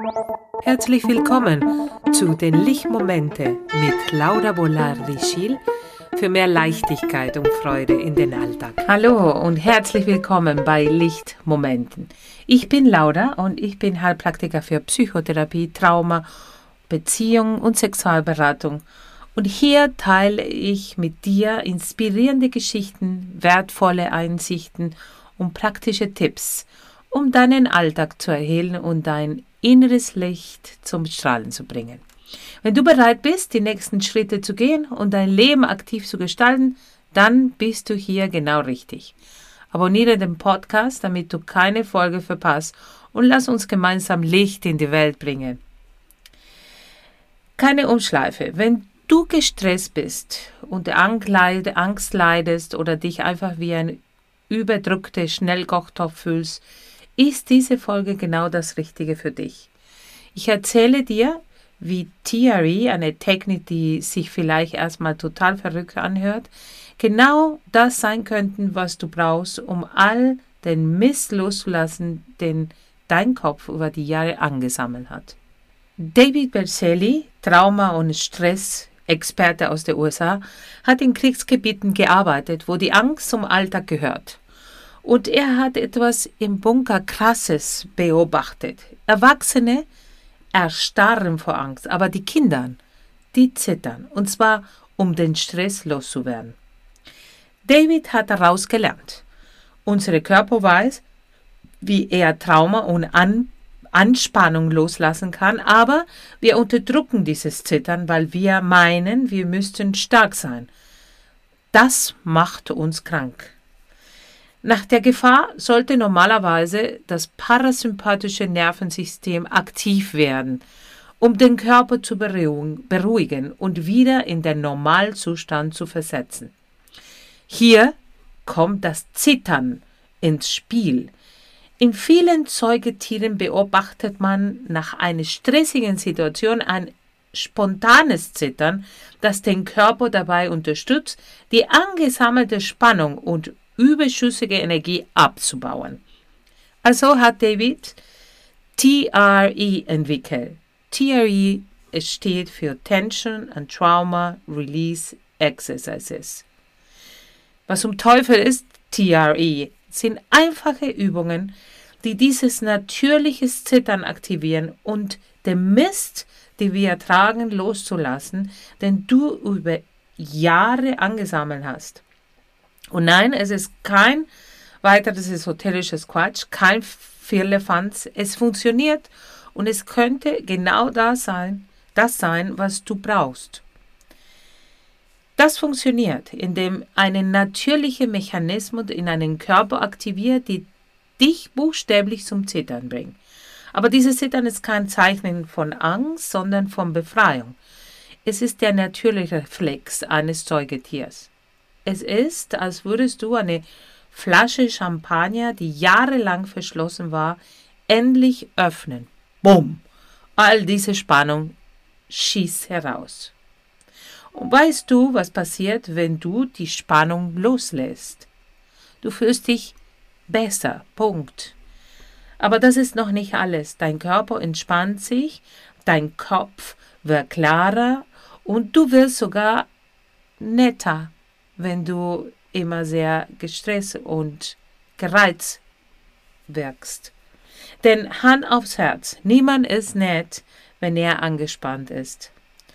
Herzlich willkommen zu den Lichtmomente mit Laura Bolar-Richil für mehr Leichtigkeit und Freude in den Alltag. Hallo und herzlich willkommen bei Lichtmomenten. Ich bin Laura und ich bin Heilpraktiker für Psychotherapie, Trauma, Beziehung und Sexualberatung. Und hier teile ich mit dir inspirierende Geschichten, wertvolle Einsichten und praktische Tipps, um deinen Alltag zu erhellen und dein inneres Licht zum Strahlen zu bringen. Wenn du bereit bist, die nächsten Schritte zu gehen und dein Leben aktiv zu gestalten, dann bist du hier genau richtig. Abonniere den Podcast, damit du keine Folge verpasst, und lass uns gemeinsam Licht in die Welt bringen. Keine Umschleife. Wenn du gestresst bist und Angst leidest oder dich einfach wie ein überdrückter Schnellkochtopf fühlst, ist diese Folge genau das Richtige für dich. Ich erzähle dir, wie TRE, eine Technik, die sich vielleicht erstmal total verrückt anhört, genau das sein könnte, was du brauchst, um all den Mist loszulassen, den dein Kopf über die Jahre angesammelt hat. David Berceli, Trauma- und Stress-Experte aus den USA, hat in Kriegsgebieten gearbeitet, wo die Angst zum Alltag gehört. Und er hat etwas im Bunker Krasses beobachtet. Erwachsene erstarren vor Angst, aber die Kinder, die zittern, und zwar um den Stress loszuwerden. David hat daraus gelernt. Unser Körper weiß, wie er Trauma und Anspannung loslassen kann, aber wir unterdrücken dieses Zittern, weil wir meinen, wir müssten stark sein. Das macht uns krank. Nach der Gefahr sollte normalerweise das parasympathische Nervensystem aktiv werden, um den Körper zu beruhigen und wieder in den Normalzustand zu versetzen. Hier kommt das Zittern ins Spiel. In vielen Säugetieren beobachtet man nach einer stressigen Situation ein spontanes Zittern, das den Körper dabei unterstützt, die angesammelte Spannung und überschüssige Energie abzubauen. Also hat David TRE entwickelt. TRE steht für Tension and Trauma Release Exercises. Was zum Teufel ist TRE? Sind einfache Übungen, die dieses natürliche Zittern aktivieren und den Mist, den wir tragen, loszulassen, den du über Jahre angesammelt hast. Und nein, es ist kein weiteres esoterisches Quatsch, kein Firlefanz. Es funktioniert und es könnte genau das sein, was du brauchst. Das funktioniert, indem ein natürlicher Mechanismus in einen Körper aktiviert, die dich buchstäblich zum Zittern bringt. Aber dieses Zittern ist kein Zeichen von Angst, sondern von Befreiung. Es ist der natürliche Reflex eines Säugetiers. Es ist, als würdest du eine Flasche Champagner, die jahrelang verschlossen war, endlich öffnen. Bumm! All diese Spannung schießt heraus. Und weißt du, was passiert, wenn du die Spannung loslässt? Du fühlst dich besser. Punkt. Aber das ist noch nicht alles. Dein Körper entspannt sich, dein Kopf wird klarer und du wirst sogar netter, wenn du immer sehr gestresst und gereizt wirkst. Denn Hand aufs Herz, niemand ist nett, wenn er angespannt ist.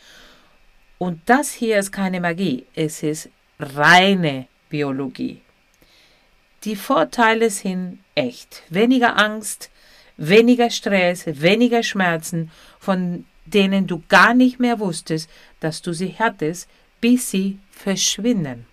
Und das hier ist keine Magie, es ist reine Biologie. Die Vorteile sind echt. Weniger Angst, weniger Stress, weniger Schmerzen, von denen du gar nicht mehr wusstest, dass du sie hattest, bis sie verschwinden.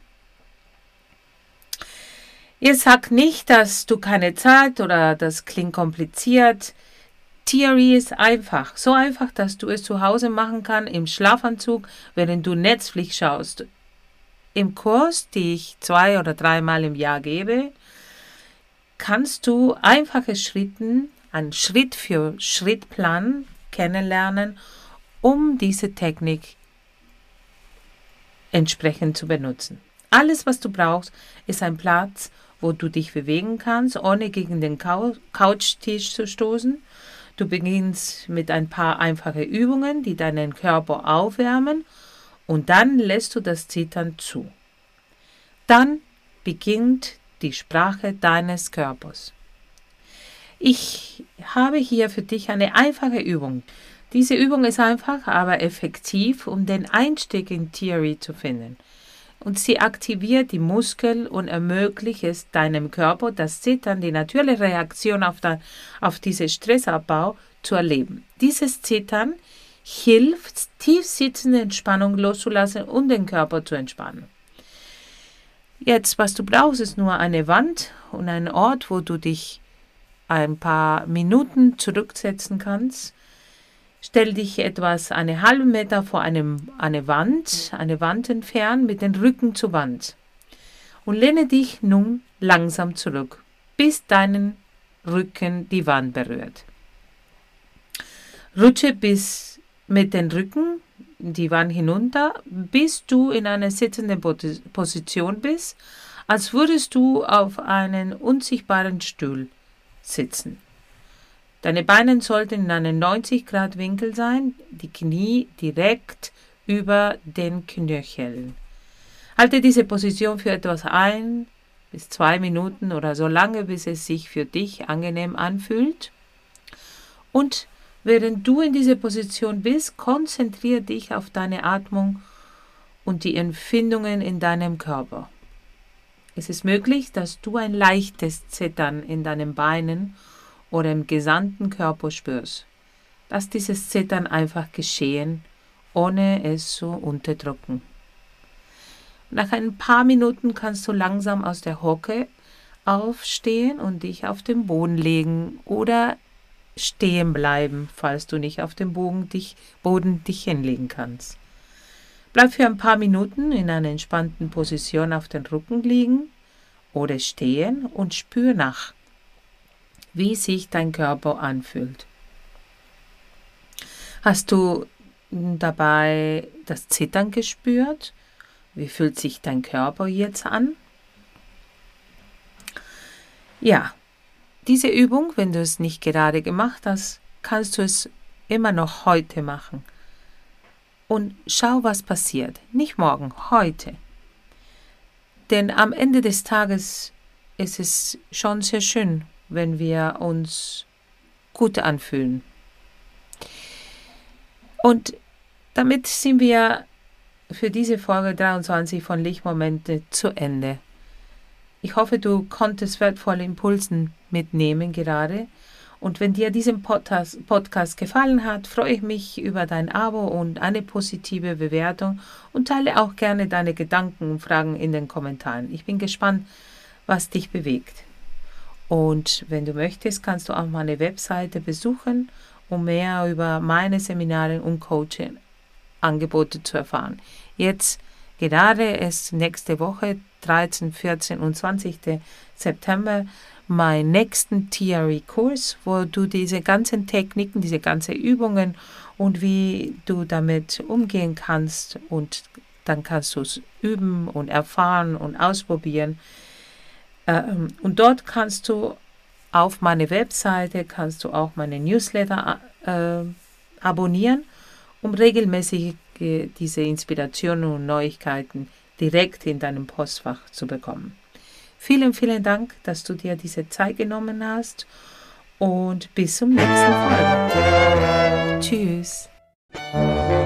Jetzt sag nicht, dass du keine Zeit oder das klingt kompliziert. TRE ist einfach. So einfach, dass du es zu Hause machen kannst, im Schlafanzug, während du Netflix schaust. Im Kurs, die ich 2 oder 3 Mal im Jahr gebe, kannst du einfache Schritte, einen Schritt-für-Schritt-Plan kennenlernen, um diese Technik entsprechend zu benutzen. Alles, was du brauchst, ist ein Platz, wo du dich bewegen kannst, ohne gegen den Couchtisch zu stoßen. Du beginnst mit ein paar einfachen Übungen, die deinen Körper aufwärmen und dann lässt du das Zittern zu. Dann beginnt die Sprache deines Körpers. Ich habe hier für dich eine einfache Übung. Diese Übung ist einfach, aber effektiv, um den Einstieg in Theory zu finden. Und sie aktiviert die Muskeln und ermöglicht es deinem Körper, das Zittern, die natürliche Reaktion auf diesen Stressabbau zu erleben. Dieses Zittern hilft, tief sitzende Entspannung loszulassen und den Körper zu entspannen. Jetzt, was du brauchst, ist nur eine Wand und ein Ort, wo du dich ein paar Minuten zurücksetzen kannst. Stell dich etwas einen halben Meter vor eine Wand entfernt mit dem Rücken zur Wand und lehne dich nun langsam zurück, bis deinen Rücken die Wand berührt. Rutsche bis mit dem Rücken die Wand hinunter, bis du in einer sitzenden Position bist, als würdest du auf einem unsichtbaren Stuhl sitzen. Deine Beine sollten in einem 90-Grad-Winkel sein, die Knie direkt über den Knöcheln. Halte diese Position für etwas 1 bis 2 Minuten oder so lange, bis es sich für dich angenehm anfühlt. Und während du in dieser Position bist, konzentriere dich auf deine Atmung und die Empfindungen in deinem Körper. Es ist möglich, dass du ein leichtes Zittern in deinen Beinen oder im gesamten Körper spürst. Lass dieses Zittern einfach geschehen, ohne es zu unterdrücken. Nach ein paar Minuten kannst du langsam aus der Hocke aufstehen und dich auf den Boden legen oder stehen bleiben, falls du nicht auf dem Boden dich hinlegen kannst. Bleib für ein paar Minuten in einer entspannten Position auf den Rücken liegen oder stehen und spür nach, wie sich dein Körper anfühlt. Hast du dabei das Zittern gespürt? Wie fühlt sich dein Körper jetzt an? Ja, diese Übung, wenn du es nicht gerade gemacht hast, kannst du es immer noch heute machen. Und schau, was passiert. Nicht morgen, heute. Denn am Ende des Tages ist es schon sehr schön, wenn wir uns gut anfühlen. Und damit sind wir für diese Folge 23 von Lichtmomente zu Ende. Ich hoffe, du konntest wertvolle Impulse mitnehmen gerade. Und wenn dir dieser Podcast gefallen hat, freue ich mich über dein Abo und eine positive Bewertung und teile auch gerne deine Gedanken und Fragen in den Kommentaren. Ich bin gespannt, was dich bewegt. Und wenn du möchtest, kannst du auch meine Webseite besuchen, um mehr über meine Seminare und Coaching-Angebote zu erfahren. Jetzt gerade ist nächste Woche, 13, 14 und 20. September, meinen nächsten Theory-Kurs, wo du diese ganzen Techniken, diese ganzen Übungen und wie du damit umgehen kannst und dann kannst du es üben und erfahren und ausprobieren. Und dort kannst du auf meine Webseite, kannst du auch meine Newsletter abonnieren, um regelmäßig diese Inspirationen und Neuigkeiten direkt in deinem Postfach zu bekommen. Vielen, vielen Dank, dass du dir diese Zeit genommen hast und bis zum nächsten Folge. Tschüss.